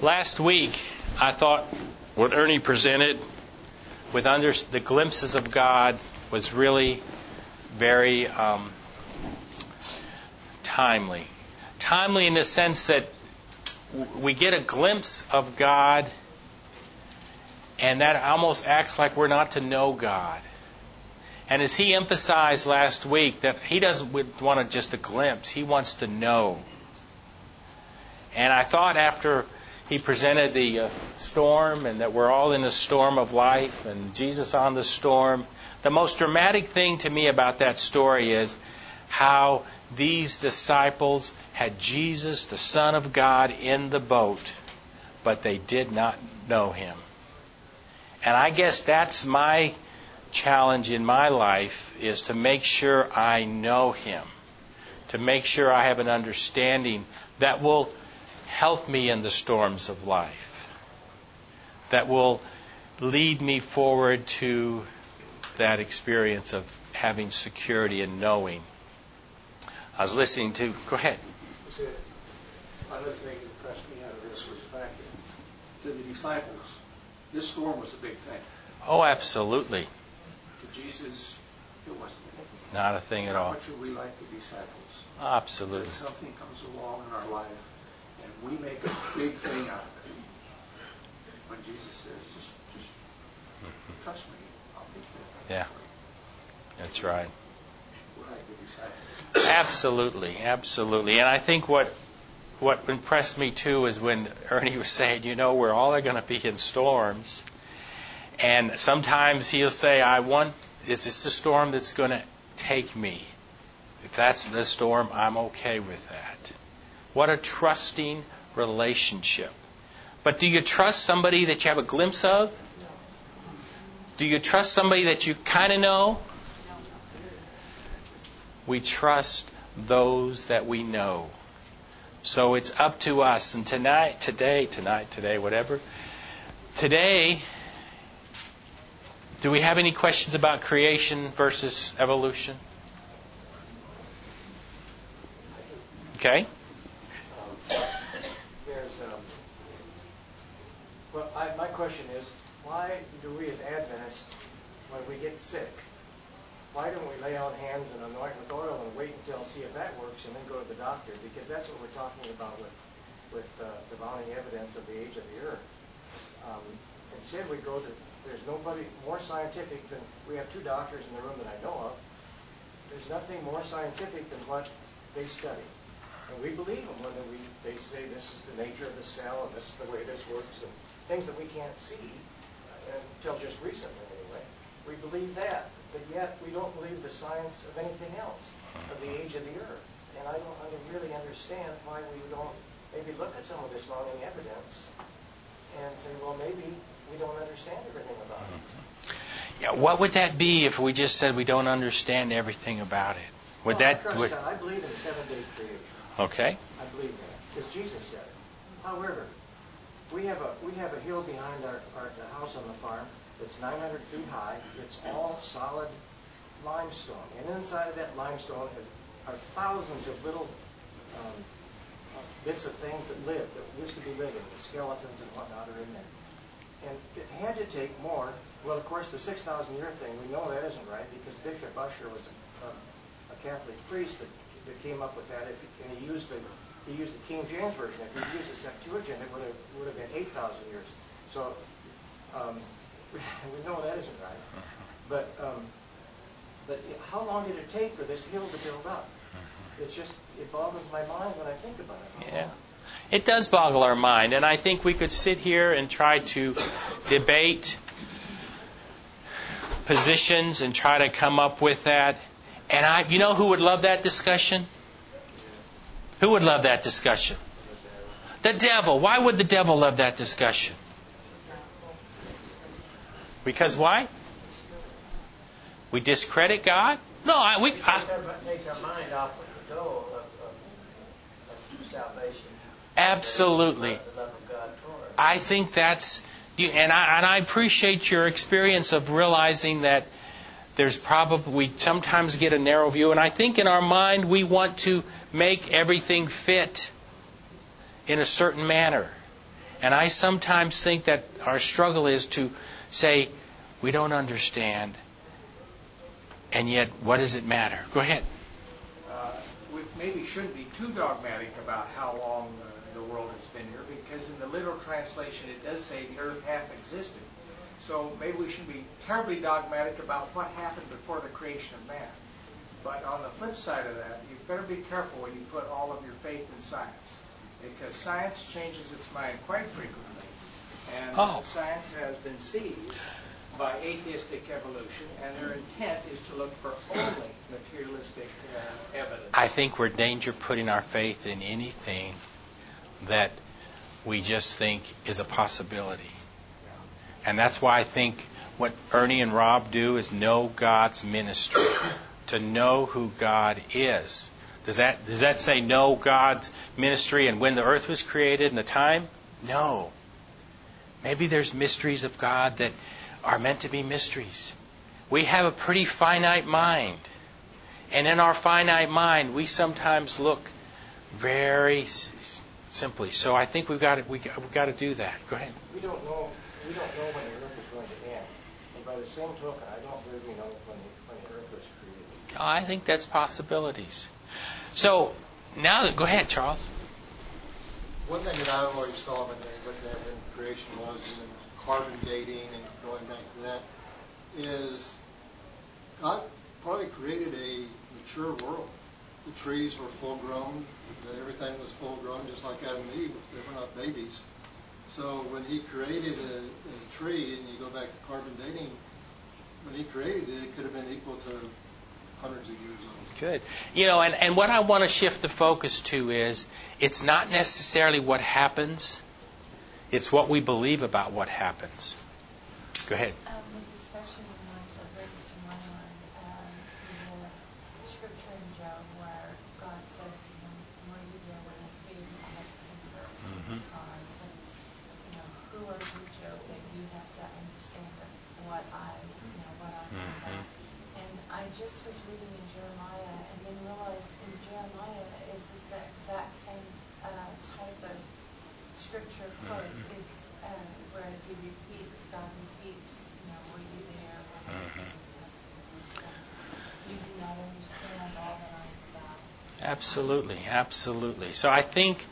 Last week, I thought what Ernie presented with the glimpses of God was really very timely. Timely in the sense that we get a glimpse of God, and that almost acts like we're not to know God. And as he emphasized last week, that he doesn't want just a glimpse, he wants to know. And I thought after he presented the storm, and that we're all in a storm of life, and Jesus on the storm, the most dramatic thing to me about that story is how these disciples had Jesus, the Son of God, in the boat, but they did not know Him. And I guess that's my challenge in my life, is to make sure I know Him, to make sure I have an understanding that will help me in the storms of life, that will lead me forward to that experience of having security and knowing. I was listening to... Go ahead. Another thing that impressed me out of this was the fact that to the disciples, this storm was the big thing. Oh, absolutely. To Jesus, it wasn't anything. Not a thing at all. How much are we like the disciples? Absolutely. That something comes along in our life, and we make a big thing out of it. When Jesus says, just trust me, I'll take care of it. Yeah, that's right. We're like the disciples. Absolutely, absolutely. And I think what impressed me too is when Ernie was saying, we're all going to be in storms. And sometimes he'll say, is this the storm that's going to take me? If that's the storm, I'm okay with that. What a trusting relationship. But do you trust somebody that you have a glimpse of? Do you trust somebody that you kind of know? We trust those that we know. So it's up to us. And today, whatever. Today, do we have any questions about creation versus evolution? Okay. My question is, why do we as Adventists, when we get sick, why don't we lay on hands and anoint with oil and wait until see if that works and then go to the doctor? Because that's what we're talking about with divine evidence of the age of the earth. Instead, there's nobody more scientific than, we have two doctors in the room that I know of. There's nothing more scientific than what they study. And we believe them when they say this is the nature of the cell and this is the way this works, and things that we can't see until just recently anyway. We believe that, but yet we don't believe the science of anything else, of the age of the earth. And I don't really understand why we don't maybe look at some of this mounting evidence and say, well, maybe we don't understand everything about it. Yeah, what would that be if we just said we don't understand everything about it? I believe in the seven-day creation. Okay. I believe that, because Jesus said it. However, we have a hill behind the house on the farm that's 900 feet high. It's all solid limestone, and inside of that limestone are thousands of little bits of things that used to be living. The skeletons and whatnot are in there. And it had to take more. Well, of course, the 6,000 year thing, we know that isn't right, because Bishop Ussher was a Catholic priest that came up with that. And he used the King James Version. If he used the Septuagint, it would have been 8,000 years. So we know that isn't right. But how long did it take for this hill to build up? It boggles my mind when I think about it. Yeah. It does boggle our mind, and I think we could sit here and try to debate positions and try to come up with that. And who would love that discussion? Who would love that discussion? The devil. Why would the devil love that discussion? Because why? We discredit God? No, it takes our mind off of the goal of salvation. Absolutely. The love of God for us. I think that's, and I appreciate your experience of realizing that we sometimes get a narrow view, and I think in our mind we want to make everything fit in a certain manner. And I sometimes think that our struggle is to say, we don't understand, and yet what does it matter? Go ahead. We maybe shouldn't be too dogmatic about how long the world has been here, because in the literal translation it does say the earth hath existed. So maybe we shouldn't be terribly dogmatic about what happened before the creation of man. But on the flip side of that, you better be careful when you put all of your faith in science, because science changes its mind quite frequently. And science has been seized by atheistic evolution, and their intent is to look for only materialistic evidence. I think we're in danger putting our faith in anything that we just think is a possibility. And that's why I think what Ernie and Rob do is know God's ministry, to know who God is. Does that say know God's ministry and when the earth was created and the time? No. Maybe there's mysteries of God that are meant to be mysteries. We have a pretty finite mind. And in our finite mind, we sometimes look very simply. So I think we've got to do that. Go ahead. We don't know when the earth is going to end. And by the same token, I don't believe we know when the earth was created. I think that's possibilities. So now, go ahead, Charles. One thing that I always saw when they looked at when creation was, and then carbon dating and going back to that, is God probably created a mature world. The trees were full grown, everything was full grown, just like Adam and Eve. They were not babies. So when he created a tree, and you go back to carbon dating, when he created it, it could have been equal to hundreds of years old. Good. And what I want to shift the focus to is, it's not necessarily what happens, it's what we believe about what happens. Go ahead. The discussion brings to my mind the scripture in Job where God says to him, were you there when I created the heavens and the earth and the stars? And, who are you, Job, that you have to understand what I know about? And I just was reading in Jeremiah and then realized in Jeremiah is this exact same type of scripture quote is where he repeats, God repeats, were you there when you do not understand all that I have done? Absolutely. So I think,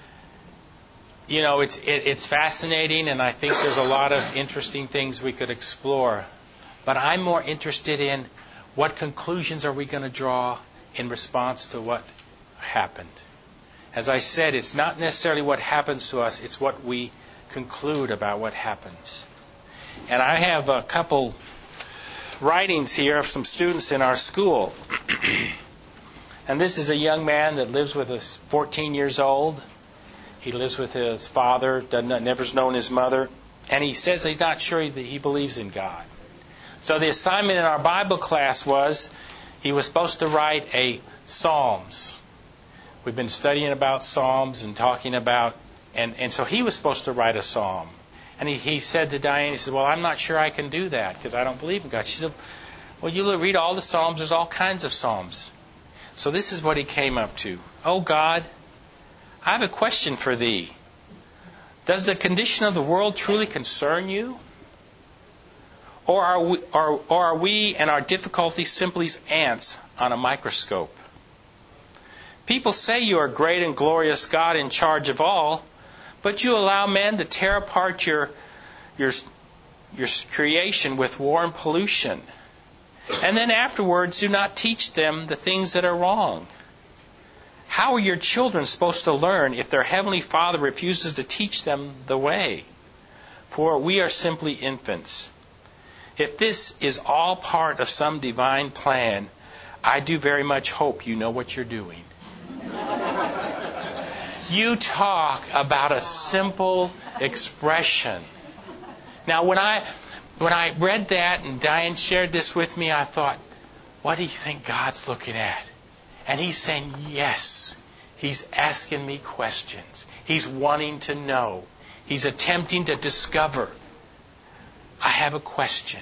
it's fascinating, and I think there's a lot of interesting things we could explore. But I'm more interested in what conclusions are we going to draw in response to what happened. As I said, it's not necessarily what happens to us, it's what we conclude about what happens. And I have a couple writings here of some students in our school. And this is a young man that lives with us, 14 years old. He lives with his father, never's known his mother. And he says he's not sure that he believes in God. So the assignment in our Bible class was, he was supposed to write a Psalms. We've been studying about Psalms and talking about, and so he was supposed to write a Psalm. And he said to Diane, he said, well, I'm not sure I can do that because I don't believe in God. She said, well, you read all the Psalms, there's all kinds of Psalms. So this is what he came up to. Oh God, I have a question for thee. Does the condition of the world truly concern you? Or are we and our difficulties simply ants on a microscope? People say you are great and glorious God in charge of all, but you allow men to tear apart your creation with war and pollution. And then afterwards do not teach them the things that are wrong. How are your children supposed to learn if their Heavenly Father refuses to teach them the way? For we are simply infants. If this is all part of some divine plan, I do very much hope you know what you're doing. You talk about a simple expression. Now, when I read that and Diane shared this with me, I thought, what do you think God's looking at? And He's saying, yes. He's asking me questions. He's wanting to know. He's attempting to discover. I have a question.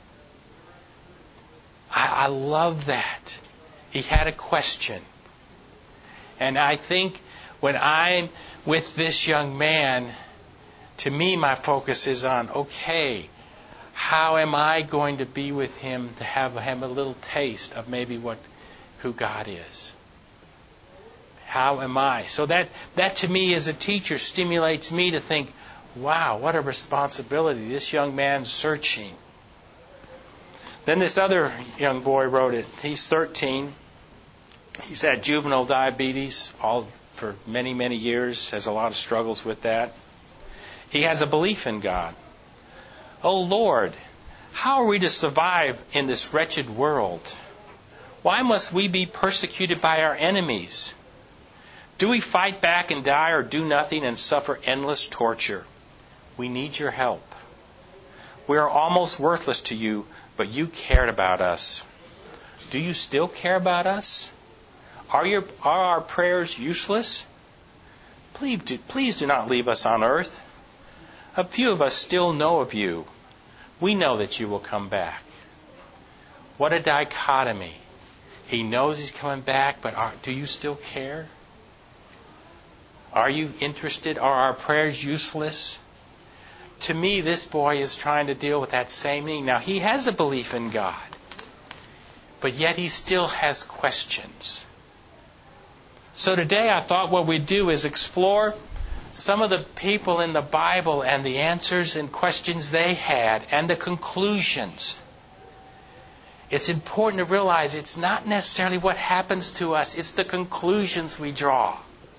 I love that. He had a question. And I think when I'm with this young man, To me, my focus is on, okay, how am I going to be with Him to have Him a little taste of maybe who God is? How am I? So that to me as a teacher stimulates me to think, wow, what a responsibility. This young man's searching. Then this other young boy wrote it. He's 13. He's had juvenile diabetes all for many, many years. Has a lot of struggles with that. He has a belief in God. Oh Lord, how are we to survive in this wretched world? Why must we be persecuted by our enemies? Do we fight back and die, or do nothing and suffer endless torture? We need your help. We are almost worthless to you, but you cared about us. Do you still care about us? Are our prayers useless? Please do not leave us on earth. A few of us still know of you. We know that you will come back. What a dichotomy. He knows He's coming back, but do you still care? Are you interested? Are our prayers useless? To me, this boy is trying to deal with that same thing. Now, he has a belief in God, but yet he still has questions. So today I thought what we'd do is explore some of the people in the Bible and the answers and questions they had and the conclusions. It's important to realize it's not necessarily what happens to us, it's the conclusions we draw.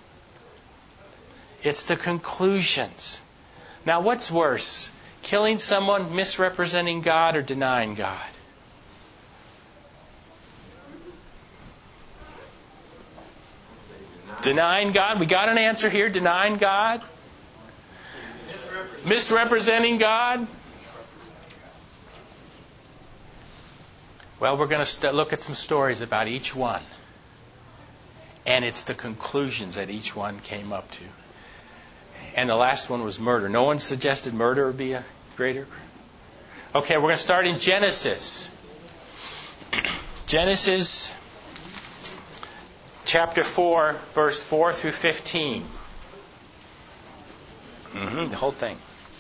It's the conclusions. Now, what's worse? Killing someone, misrepresenting God, or denying God? Denying God. We got an answer here. Denying God. Misrepresenting God. Well, we're going to look at some stories about each one. And it's the conclusions that each one came up to. And the last one was murder. No one suggested murder would be a greater. Okay, we're going to start in Genesis. Genesis chapter 4, verse 4 through 15. The whole thing.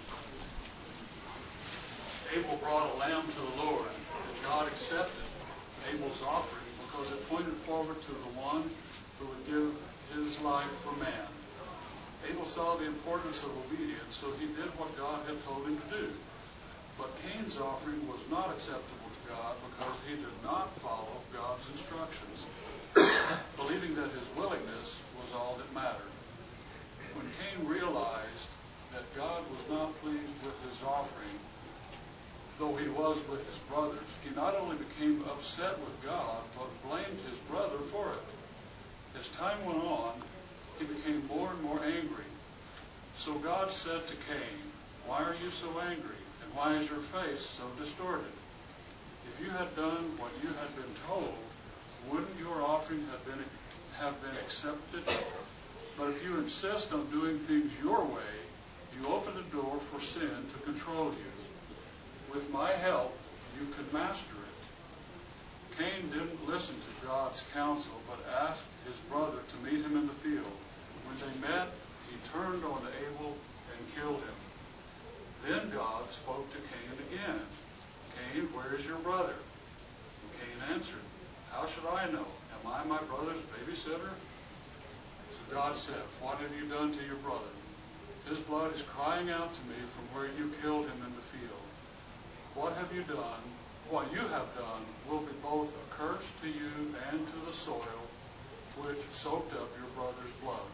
Abel brought a lamb to the Lord, and God accepted Abel's offering because it pointed forward to the one who would give his life for man. Abel saw the importance of obedience, so he did what God had told him to do. But Cain's offering was not acceptable to God because he did not follow God's instructions, believing that his willingness was all that mattered. When Cain realized that God was not pleased with his offering, though he was with his brothers, he not only became upset with God, but blamed his brother for it. As time went on, he became more and more angry. So God said to Cain, "Why are you so angry, and why is your face so distorted? If you had done what you had been told, wouldn't your offering have been accepted? But if you insist on doing things your way, you open the door for sin to control you. With my help, you could master it." Cain didn't listen to God's counsel, but asked his brother to meet him in the field. When they met, he turned on Abel and killed him. Then God spoke to Cain again. "Cain, where is your brother?" And Cain answered, "How should I know? Am I my brother's babysitter?" So God said, "What have you done to your brother? His blood is crying out to me from where you killed him in the field. What have you done? What you have done will be both a curse to you and to the soil which soaked up your brother's blood.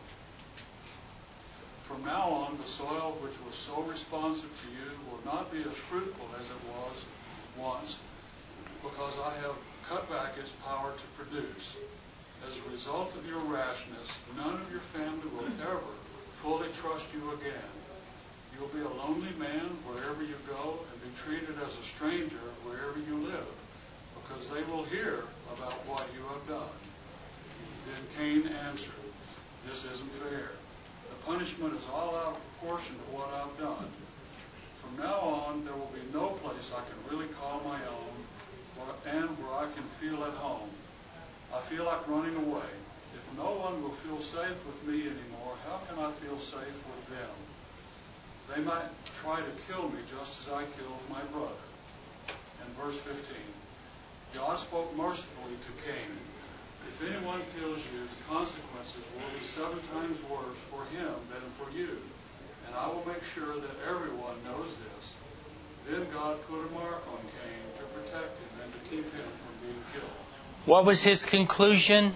From now on, the soil which was so responsive to you will not be as fruitful as it was once, because I have cut back its power to produce. As a result of your rashness, none of your family will ever fully trust you again. You will be a lonely man wherever you go and be treated as a stranger wherever you live, because they will hear about what you have done." Then Cain answered, "This isn't fair. The punishment is all out of proportion to what I've done. From now on, there will be no place I can really call my own, and where I can feel at home. I feel like running away. If no one will feel safe with me anymore, how can I feel safe with them?" They might try to kill me just as I killed my brother. And verse 15, God spoke mercifully to Cain. If anyone kills you, the consequences will be 7 times worse for him than for you. And I will make sure that everyone knows this. Then God put a mark on Cain to protect him and to keep him from being killed. What was his conclusion?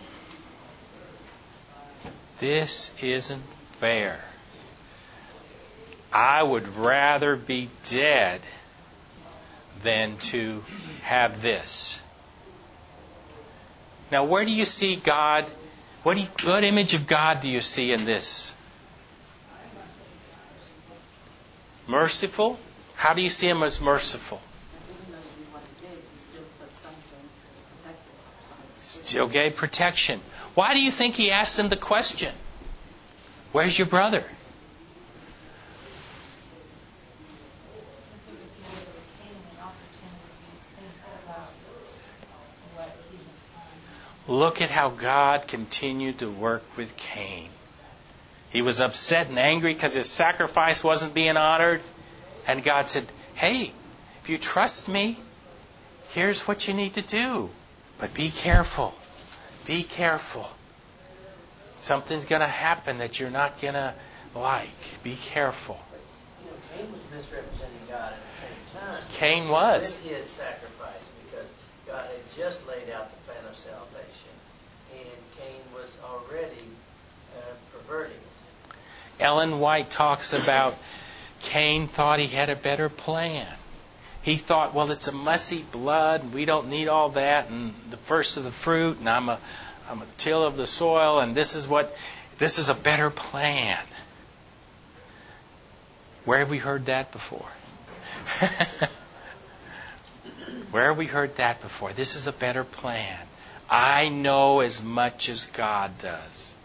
This isn't fair. I would rather be dead than to have this. Now, where do you see God? What image of God do you see in this? Merciful? How do you see him as merciful? Still gave protection. Why do you think he asked him the question? Where's your brother? Look at how God continued to work with Cain. He was upset and angry because his sacrifice wasn't being honored. And God said, hey, if you trust me, here's what you need to do. But be careful. Be careful. Something's going to happen that you're not going to like. Be careful. Cain was misrepresenting God at the same time. Cain was. With his sacrifice, because God had just laid out the plan of salvation. And Cain was already perverting it. Ellen White talks about Cain thought he had a better plan. He thought, well, it's a messy blood, and we don't need all that, and the first of the fruit, and I'm a till of the soil, and this is a better plan. Where have we heard that before? Where have we heard that before? This is a better plan. I know as much as God does.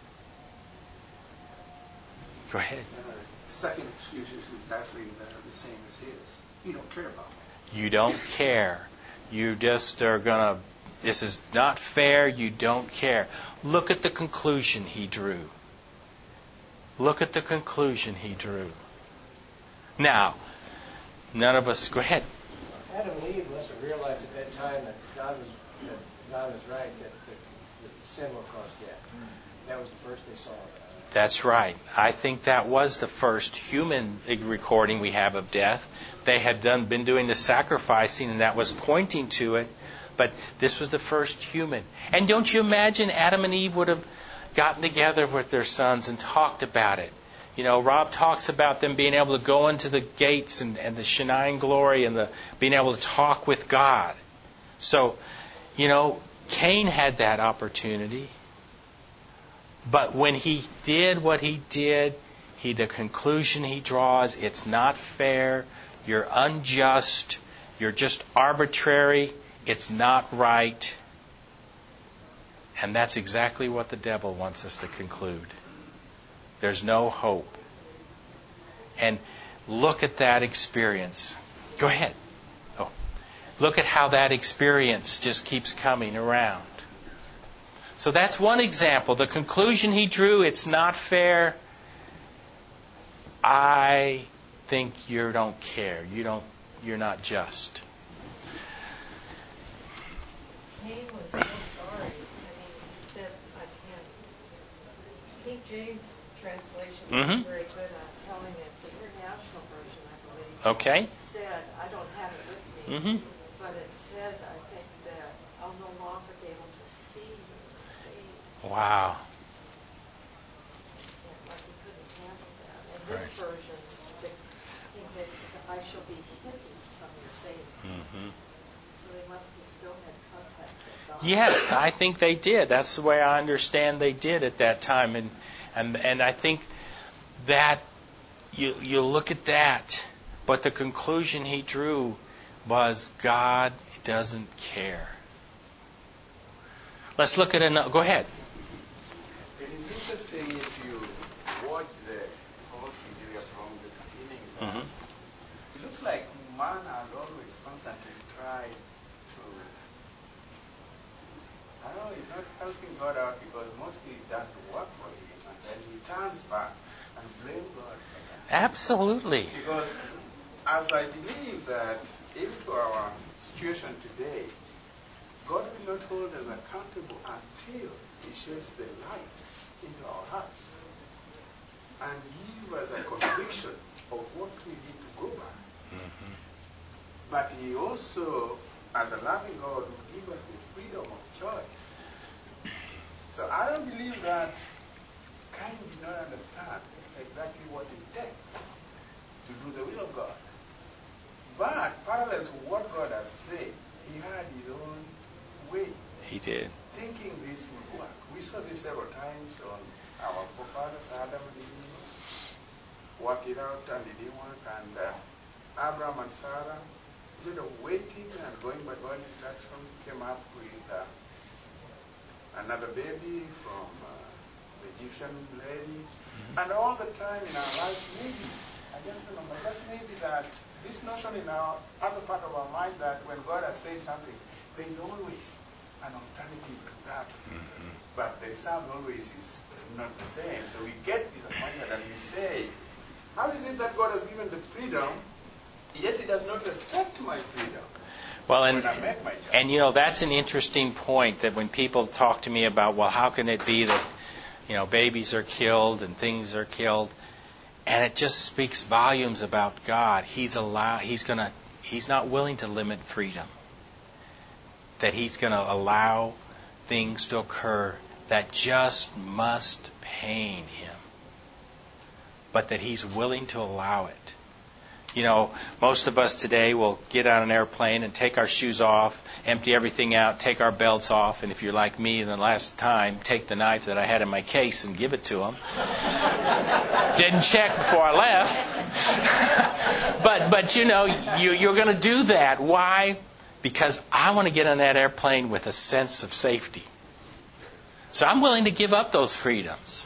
Go ahead. The second excuse is exactly the same as his. You don't care about me. You don't care. You just are going to, this is not fair, you don't care. Look at the conclusion he drew. Look at the conclusion he drew. Now, none of us, go ahead. Adam and Eve must have realized at that time that God was right, that sin will cause death. That was the first they saw of it. That's right. I think that was the first human recording we have of death. They had been doing the sacrificing, and that was pointing to it. But this was the first human. And don't you imagine Adam and Eve would have gotten together with their sons and talked about it? You know, Rob talks about them being able to go into the gates and the Shekinah glory and being able to talk with God. So, you know, Cain had that opportunity. But when he did what he did, the conclusion he draws, it's not fair, you're unjust, you're just arbitrary, it's not right. And that's exactly what the devil wants us to conclude. There's no hope. And look at that experience. Go ahead. Oh. Look at how that experience just keeps coming around. So that's one example. The conclusion he drew, it's not fair. I think you don't care. You're not just. Cain was so sorry. I mean, he said, I can't. King James translation is very good on telling it. The International Version, I believe. Okay. It said, I don't have it with me, but it said, I think, that I'll no longer be able to see your face. Wow. Yeah, like he couldn't handle that. In this version, the King James says, I shall be hidden from your face. So they must have still had contact with God. Yes, I think they did. That's the way I understand they did at that time. And I think that you look at that, but the conclusion he drew was God doesn't care. Let's look at another. Go ahead. It is interesting if you watch the whole series from the beginning. It looks like man has always constantly tried to, I don't know, he's not helping God out because mostly it doesn't work for him, and then he turns back and blame God for that. Absolutely. Because as I believe that into our situation today, God will not hold us accountable until He sheds the light into our hearts and give us a conviction of what we need to go by. Mm-hmm. But He also, as a loving God, will give us the freedom of choice. So I don't believe that Cain did not understand exactly what it takes to do the will of God. But parallel to what God has said, he had his own way. He did. Thinking this would work. We saw this several times on our forefathers, Adam and Eve, work it out and it didn't work. And Abraham and Sarah, instead of waiting and going by God's instruction, came up with another baby from the Egyptian lady. Mm-hmm. And all the time in our life, maybe, I just remember, just maybe that this notion in our other part of our mind that when God has said something, there is always an alternative to that. Mm-hmm. But the result always is not the same. So we get disappointed and we say, how is it that God has given the freedom, yet He does not respect my freedom? Well, and you know, that's an interesting point, that when people talk to me about, well, how can it be that, you know, babies are killed and things are killed, and it just speaks volumes about God. He's not willing to limit freedom. That He's going to allow things to occur that just must pain Him, but that He's willing to allow it. You know, most of us today will get on an airplane and take our shoes off, empty everything out, take our belts off, and if you're like me the last time, take the knife that I had in my case and give it to them. Didn't check before I left. But you know, you're going to do that. Why? Because I want to get on that airplane with a sense of safety. So I'm willing to give up those freedoms.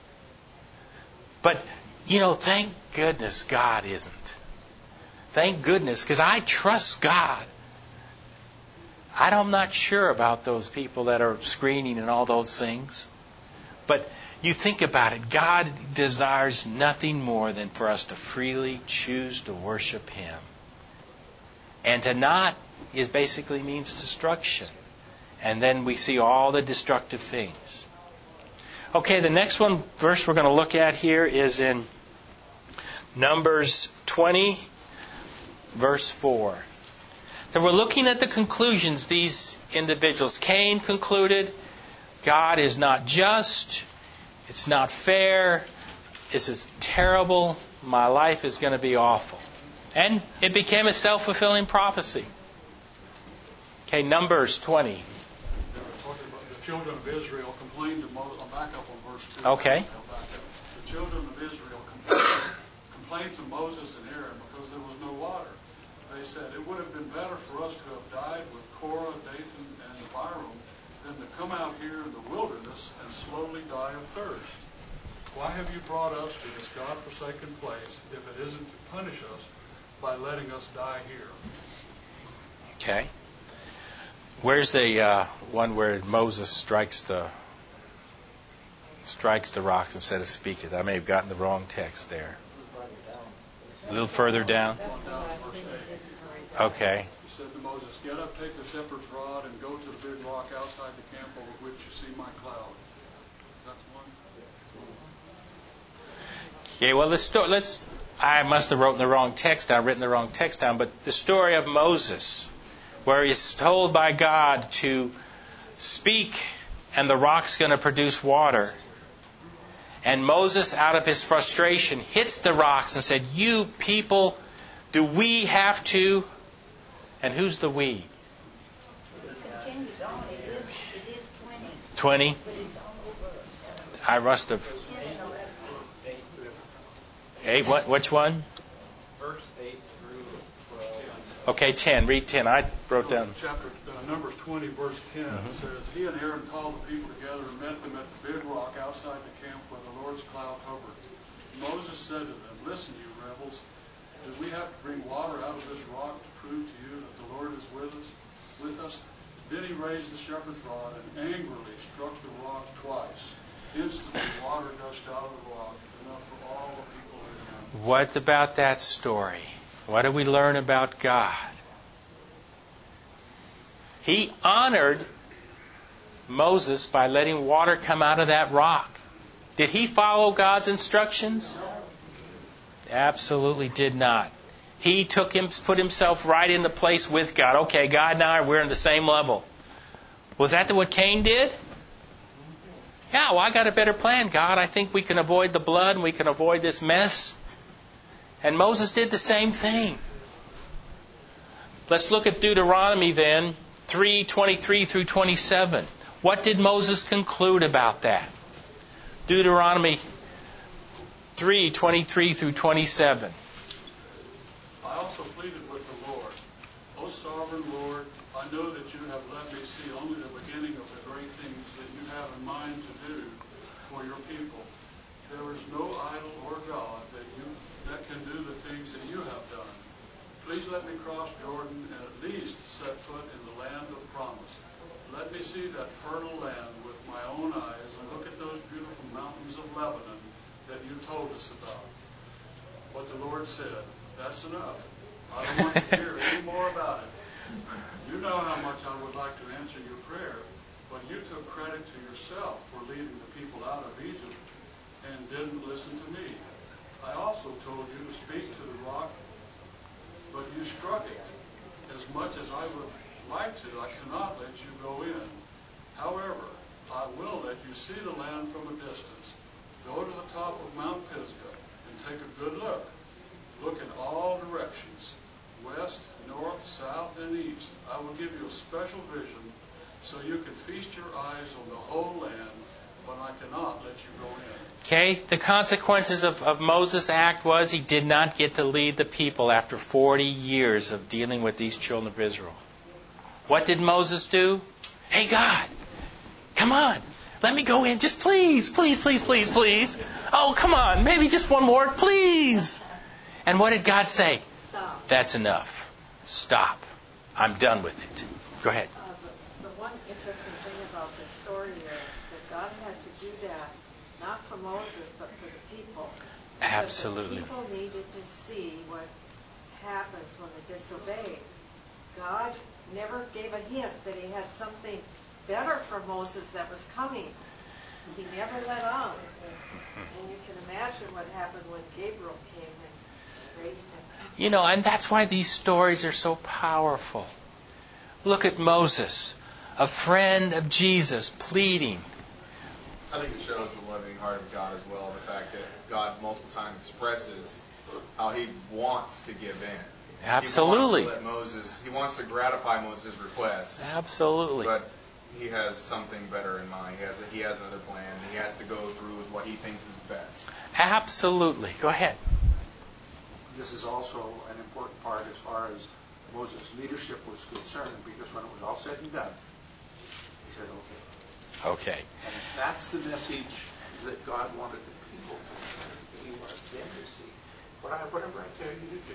But, you know, thank goodness God isn't. Thank goodness, because I trust God. I'm not sure about those people that are screening and all those things. But you think about it, God desires nothing more than for us to freely choose to worship Him. And to not is basically means destruction. And then we see all the destructive things. Okay, the next verse we're going to look at here is in Numbers 20, verse 4. So we're looking at the conclusions these individuals. Cain concluded, God is not just, it's not fair, this is terrible, my life is going to be awful. And it became a self-fulfilling prophecy. Okay, Numbers 20. The children of Israel complained to Moses. I'll back up on verse 2. Okay. The children of Israel complained to Moses and Aaron because there was no water. They said, it would have been better for us to have died with Korah, Dathan, and Abiram than to come out here in the wilderness and slowly die of thirst. Why have you brought us to this God-forsaken place if it isn't to punish us by letting us die here? Okay. Where's the one where Moses strikes the rocks instead of speaking? I may have gotten the wrong text there. A little further down. Okay. He said to Moses, get up, take the shepherd's rod, and go to the big rock outside the camp over which you see my cloud. Is that the one? Okay, well, I must have written the wrong text down, but the story of Moses, where he's told by God to speak and the rock's going to produce water. And Moses, out of his frustration, hits the rocks and said, you people, do we have to? And who's the we? It continues on. It is 20? 20. I must have. 8, what? Which one? Verse 8 through 12. Okay, 10. Read 10. I wrote down. Numbers 20, verse 10 says, he and Aaron called the people together and met them at the big rock outside the camp where the Lord's cloud hovered. Moses said to them, listen, you rebels, do we have to bring water out of this rock to prove to you that the Lord is with us? Then he raised the shepherd's rod and angrily struck the rock twice. Instantly water gushed out of the rock, enough for all the people to drink. What about that story? What do we learn about God? He honored Moses by letting water come out of that rock. Did he follow God's instructions? Absolutely did not. He put himself right in the place with God. Okay, God and I, we're on the same level. Was that what Cain did? Yeah, well, I got a better plan, God. I think we can avoid the blood and we can avoid this mess. And Moses did the same thing. Let's look at Deuteronomy then, 3:23 through 27. What did Moses conclude about that? Deuteronomy 3:23 through 27. I also pleaded with the Lord, O sovereign Lord, I know that you have let me see only the beginning of the great things that you have in mind to do for your people. There is no idol or God that can do the things that you have done. Please let me cross Jordan and at least set foot in the land of promise. Let me see that fertile land with my own eyes and look at those beautiful mountains of Lebanon that you told us about. But the Lord said, that's enough. I don't want to hear any more about it. You know how much I would like to answer your prayer, but you took credit to yourself for leading the people out of Egypt and didn't listen to me. I also told you to speak to the rock, but you struck it. As much as I would like to, I cannot let you go in. However, I will let you see the land from a distance. Go to the top of Mount Pisgah and take a good look. Look in all directions, west, north, south, and east. I will give you a special vision so you can feast your eyes on the whole land, but I cannot let you go in. Okay, the consequences of Moses' act was he did not get to lead the people after 40 years of dealing with these children of Israel. What did Moses do? Hey, God, come on. Let me go in. Just please, please, please, please, please. Oh, come on. Maybe just one more. Please. And what did God say? Stop. That's enough. Stop. I'm done with it. Go ahead. The one interesting thing about this story is that God had to do that, not for Moses, but for the people. Absolutely. The people needed to see what happens when they disobey. God never gave a hint that he had something better for Moses that was coming. He never let on. And you can imagine what happened when Gabriel came and raised him. You know, and that's why these stories are so powerful. Look at Moses, a friend of Jesus, pleading. I think it shows the loving heart of God as well, the fact that God multiple times expresses how he wants to give in. Absolutely. He wants to gratify Moses' request. Absolutely. But he has something better in mind. He has another plan. He has to go through with what he thinks is best. Absolutely. Go ahead. This is also an important part as far as Moses' leadership was concerned, because when it was all said and done, he said, okay. Okay. And that's the message that God wanted the people to hear. He wanted them to see. Whatever I tell you to do,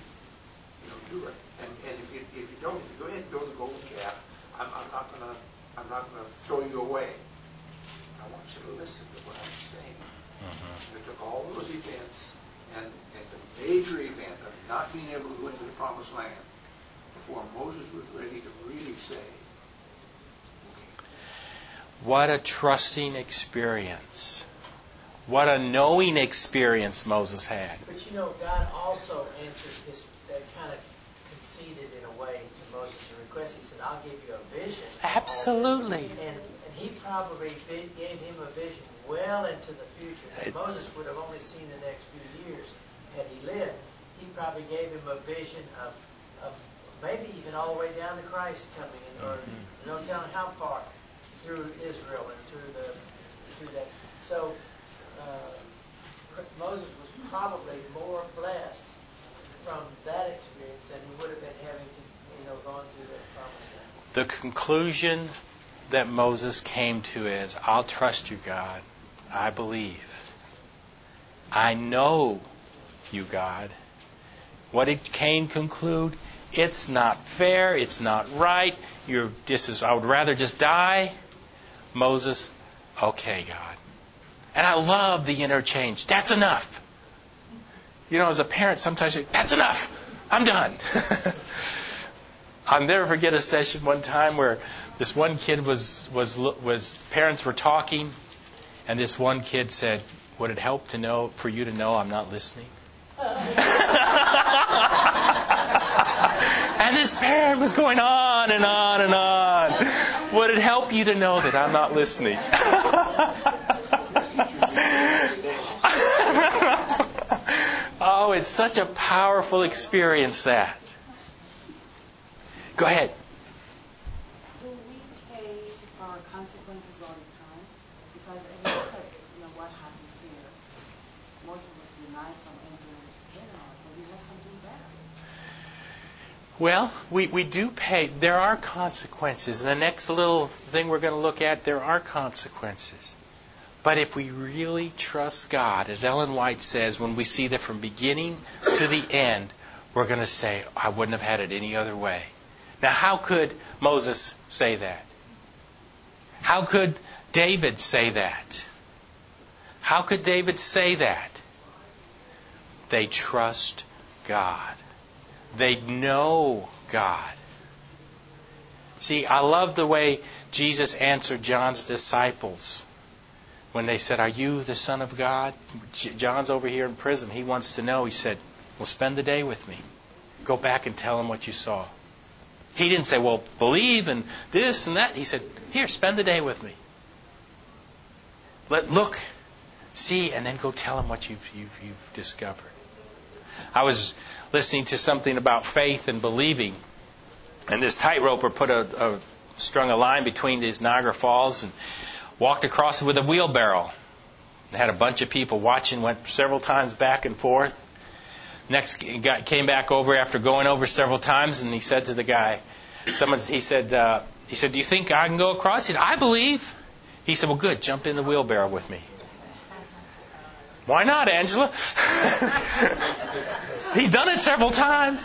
do it. And if you don't, if you go ahead and build a golden calf, I'm not gonna throw you away. I want you to listen to what I'm saying. Mm-hmm. It took all those events and the major event of not being able to go into the promised land before Moses was ready to really say, okay. What a trusting experience. What a knowing experience Moses had. But God also answered his kind of conceded in a way to Moses' request. He said, I'll give you a vision. Absolutely. And he probably gave him a vision well into the future. And Moses would have only seen the next few years had he lived. He probably gave him a vision of maybe even all the way down to Christ coming, or no telling how far through Israel and through that. So Moses was probably more blessed from that experience than he would have been having to, gone through the promised land. The conclusion that Moses came to is, I'll trust you, God. I believe. I know you, God. What did Cain conclude? It's not fair. It's not right. I would rather just die. Moses, okay, God. And I love the interchange. That's enough. As a parent, sometimes that's enough. I'm done. I'll never forget a session one time where this one kid was parents were talking, and this one kid said, "Would it help for you to know I'm not listening?" And this parent was going on and on and on. Would it help you to know that I'm not listening? Oh, it's such a powerful experience, that. Go ahead. Do we pay our consequences all the time? Because if you look at what happened here, Moses was denied from entering into Canaan, but he had something better. Well, we do pay. There are consequences. The next little thing we're going to look at, there are consequences. But if we really trust God, as Ellen White says, when we see that from beginning to the end, we're going to say, I wouldn't have had it any other way. Now, how could Moses say that? How could David say that? How could David say that? They trust God. They know God. See, I love the way Jesus answered John's disciples when they said, "Are you the Son of God?" John's over here in prison. He wants to know. He said, "Well, spend the day with me. Go back and tell him what you saw." He didn't say, "Well, believe and this and that." He said, "Here, spend the day with me. Look, see, and then go tell him what you've discovered." I was listening to something about faith and believing, and this tightroper strung a line between these Niagara Falls and walked across it with a wheelbarrow. They had a bunch of people watching, went several times back and forth. Next guy came back over after going over several times, and he said to the guy, he said, "Do you think I can go across?" He said, "I believe." He said, "Well, good, jump in the wheelbarrow with me." "Why not, Angela?" He's done it several times.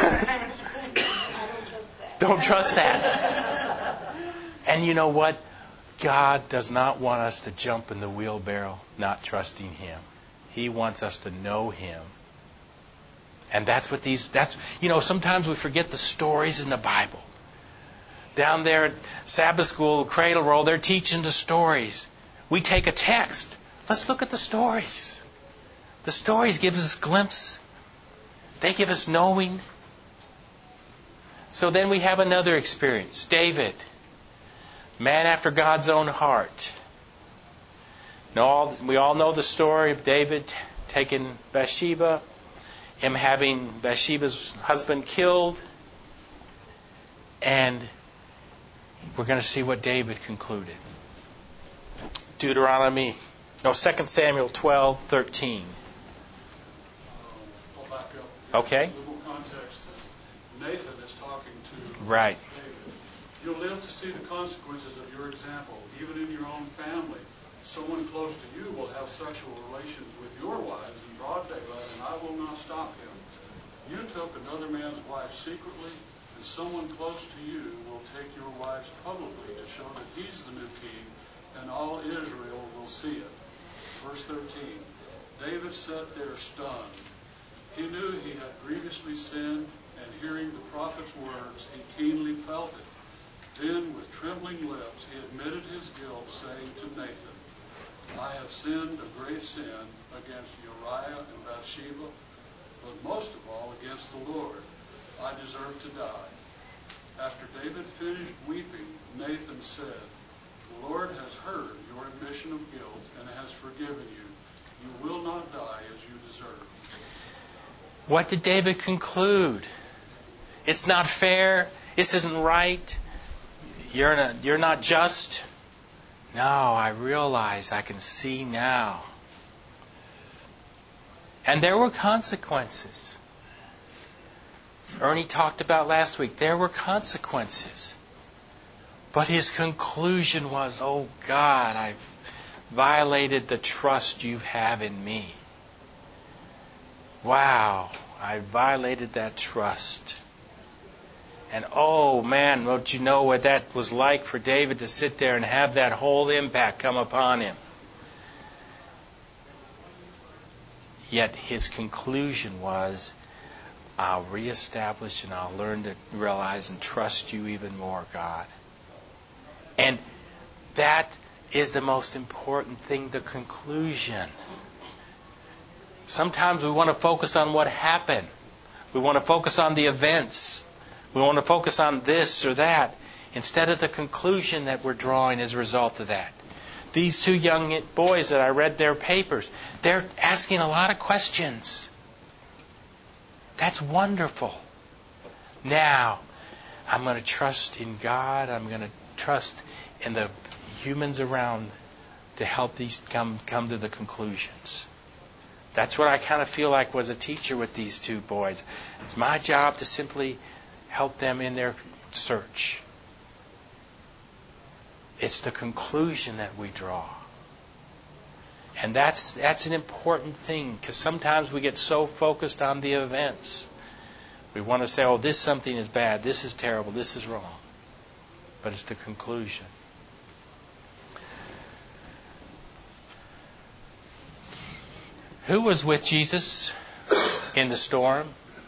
Don't trust that. And you know what? God does not want us to jump in the wheelbarrow not trusting Him. He wants us to know Him. And sometimes we forget the stories in the Bible. Down there at Sabbath school, Cradle Roll, they're teaching the stories. We take a text. Let's look at the stories. The stories give us a glimpse. They give us knowing. So then we have another experience. David, man after God's own heart. We all know the story of David taking Bathsheba, him having Bathsheba's husband killed, and we're going to see what David concluded. 2 Samuel 12:13. I'll back up. Okay. A little context. Nathan is talking to Right. David. You'll live to see the consequences of your example, even in your own family. Someone close to you will have sexual relations with your wives in broad daylight, and I will not stop him. You took another man's wife secretly, and someone close to you will take your wives publicly to show that he's the new king, and all Israel will see it. Verse 13. David sat there stunned. He knew he had grievously sinned, and hearing the prophet's words, he keenly felt it. Then, with trembling lips, he admitted his guilt, saying to Nathan, I have sinned a great sin against Uriah and Bathsheba, but most of all against the Lord. I deserve to die. After David finished weeping, Nathan said, The Lord has heard your admission of guilt and has forgiven you. You will not die as you deserve. What did David conclude? It's not fair. This isn't right. You're not just. No, I realize, I can see now. And there were consequences. Ernie talked about last week. There were consequences. But his conclusion was, oh God, I've violated the trust you have in me. Wow, I violated that trust. And oh man, don't you know what that was like for David to sit there and have that whole impact come upon him? Yet his conclusion was, I'll reestablish and I'll learn to realize and trust you even more, God. And that is the most important thing, the conclusion. Sometimes we want to focus on what happened. We want to focus on the events. We want to focus on this or that, instead of the conclusion that we're drawing as a result of that. These two young boys that I read their papers, they're asking a lot of questions. That's wonderful. Now, I'm going to trust in God. I'm going to trust in the humans around to help these come to the conclusions. That's what I kind of feel like was a teacher with these two boys. It's my job to simply help them in their search. It's the conclusion that we draw. And that's an important thing, because sometimes we get so focused on the events. We want to say, oh, this something is bad, this is terrible, this is wrong. But it's the conclusion. Who was with Jesus in the storm?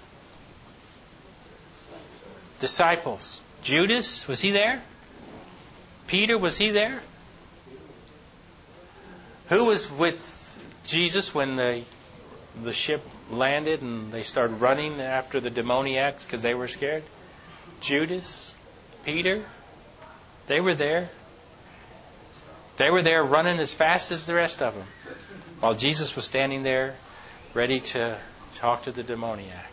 Disciples. Judas, was he there? Peter, was he there? Who was with Jesus when the ship landed and they started running after the demoniacs because they were scared? Judas, Peter, they were there. They were there running as fast as the rest of them, while Jesus was standing there ready to talk to the demoniac.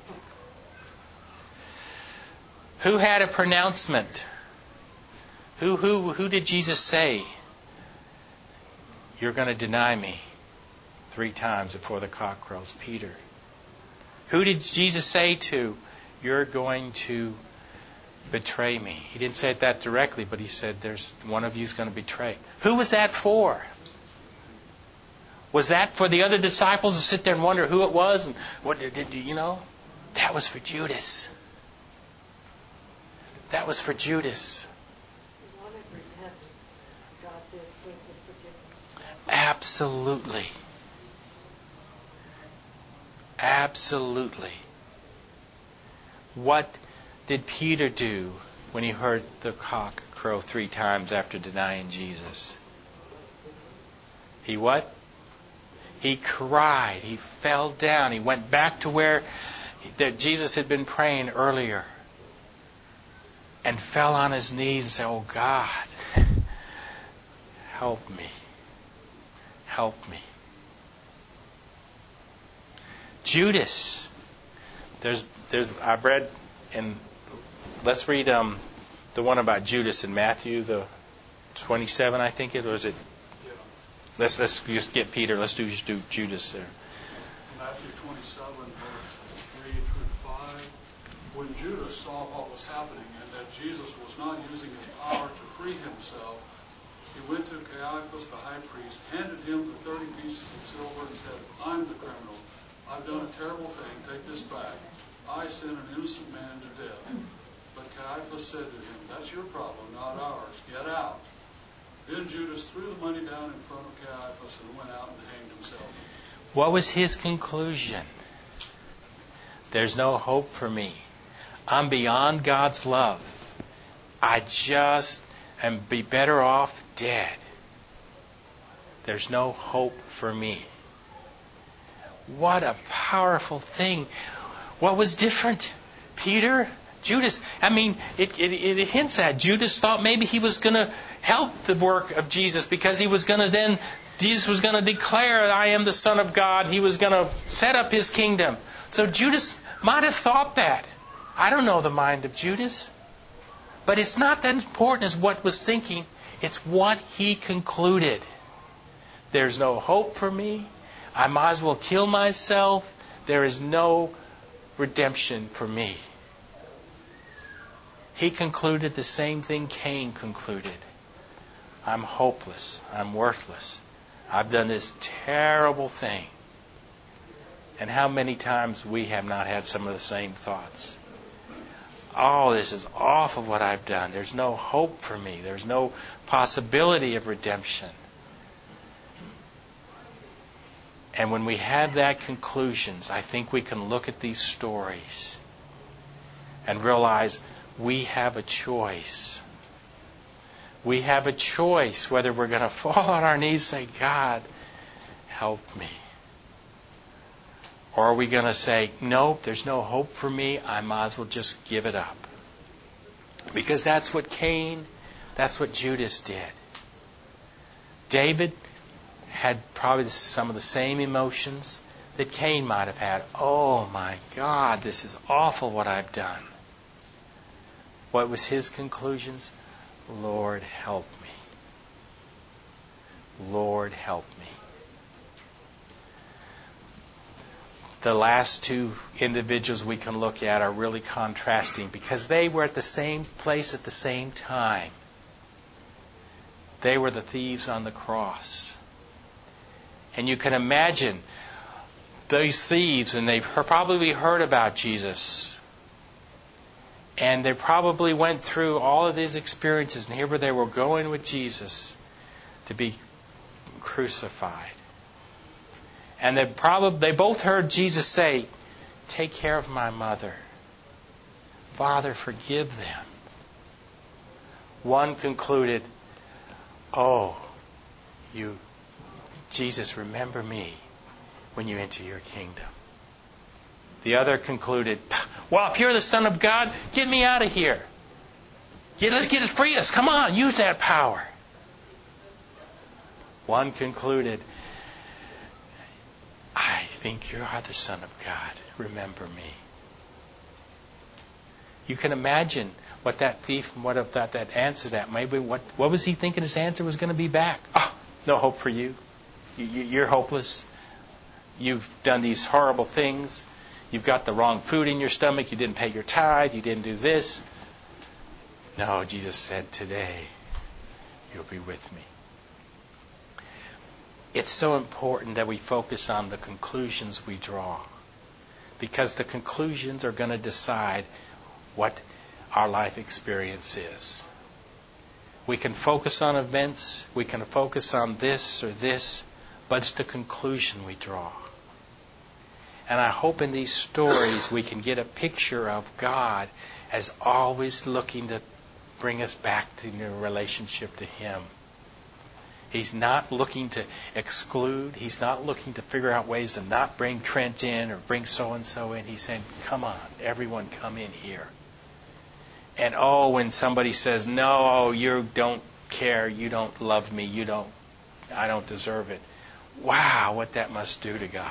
Who had a pronouncement? Who did Jesus say, you're going to deny me 3 times before the cock crows? Peter. Who did Jesus say to, you're going to betray me? He didn't say it that directly, but he said, there's one of you's going to betray. Who was that for? Was that for the other disciples to sit there and wonder who it was? And what did you know? That was for Judas. That was for Judas. Absolutely. Absolutely. What did Peter do when he heard the cock crow 3 times after denying Jesus? He what? He cried. He fell down. He went back to where Jesus had been praying earlier and fell on his knees and said, oh God, help me. Help me. Judas. I've read, and let's read the one about Judas in Matthew, the 27, I think it was. It. Let's just get Peter. Let's just do Judas there. Matthew 27, verse 3 through 5. When Judas saw what was happening and that Jesus was not using his power to free himself, he went to Caiaphas the high priest, handed him the 30 pieces of silver, and said, I'm the criminal. I've done a terrible thing. Take this back. I sent an innocent man to death. But Caiaphas said to him, that's your problem, not ours. Get out. Then Judas threw the money down in front of Caiaphas and went out and hanged himself. What was his conclusion? There's no hope for me. I'm beyond God's love. I just am be better off dead. There's no hope for me. What a powerful thing. What was different? Peter? Judas? I mean, it hints at Judas thought maybe he was going to help the work of Jesus because he was going to then, Jesus was going to declare, I am the Son of God. He was going to set up his kingdom. So Judas might have thought that. I don't know the mind of Judas. But it's not that important as what was thinking. It's what he concluded. There's no hope for me. I might as well kill myself. There is no redemption for me. He concluded the same thing Cain concluded. I'm hopeless. I'm worthless. I've done this terrible thing. And how many times we have not had some of the same thoughts? oh, this is awful what I've done. There's no hope for me. There's no possibility of redemption. And when we have that conclusions, I think we can look at these stories and realize we have a choice. We have a choice whether we're going to fall on our knees and say, God, help me. Or are we going to say, nope, there's no hope for me, I might as well just give it up. Because that's what Cain, that's what Judas did. David had probably some of the same emotions that Cain might have had. Oh my God, this is awful what I've done. What was his conclusions? Lord, help me. Lord, help me. The last two individuals we can look at are really contrasting because they were at the same place at the same time. They were the thieves on the cross. And you can imagine these thieves, and they've probably heard about Jesus. And they probably went through all of these experiences, and here they were going with Jesus to be crucified. And they both heard Jesus say, take care of my mother. Father, forgive them. One concluded, oh, Jesus, remember me when you enter your kingdom. The other concluded, well, if you're the Son of God, get me out of here. Let's get it free us. Come on, use that power. One concluded, I think you are the Son of God. Remember me. You can imagine what that thief, what if that answer that. Maybe what was he thinking his answer was going to be back? Oh, no hope for you. You're hopeless. You've done these horrible things. You've got the wrong food in your stomach. You didn't pay your tithe. You didn't do this. No, Jesus said, today you'll be with me. It's so important that we focus on the conclusions we draw, because the conclusions are going to decide what our life experience is. We can focus on events, we can focus on this or this, but it's the conclusion we draw. And I hope in these stories we can get a picture of God as always looking to bring us back to a relationship to Him. He's not looking to exclude. He's not looking to figure out ways to not bring Trent in or bring so-and-so in. He's saying, come on, everyone come in here. And when somebody says, no, you don't care, you don't love me, I don't deserve it. Wow, what that must do to God.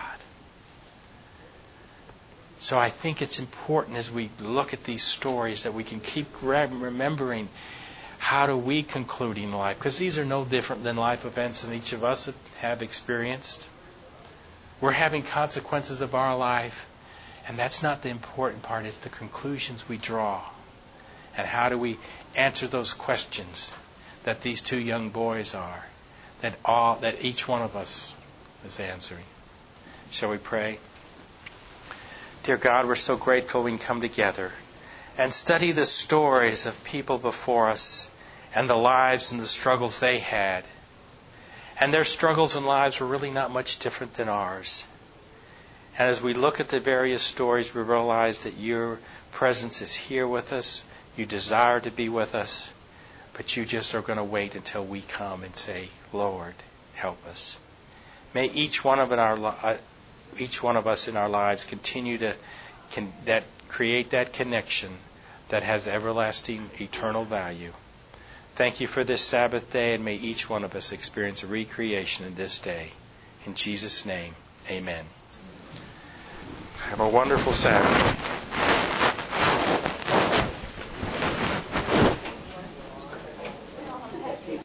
So I think it's important as we look at these stories that we can keep remembering how do we conclude in life? Because these are no different than life events that each of us have experienced. We're having consequences of our life, and that's not the important part. It's the conclusions we draw. And how do we answer those questions that these two young boys are, that each one of us is answering. Shall we pray? Dear God, we're so grateful we can come together and study the stories of people before us and the lives and the struggles they had. And their struggles and lives were really not much different than ours. And as we look at the various stories, we realize that your presence is here with us. You desire to be with us. But you just are going to wait until we come and say, Lord, help us. May each one of us in our lives continue to create that connection that has everlasting, eternal value. Thank you for this Sabbath day, and may each one of us experience a recreation in this day. In Jesus' name, amen. Have a wonderful Sabbath.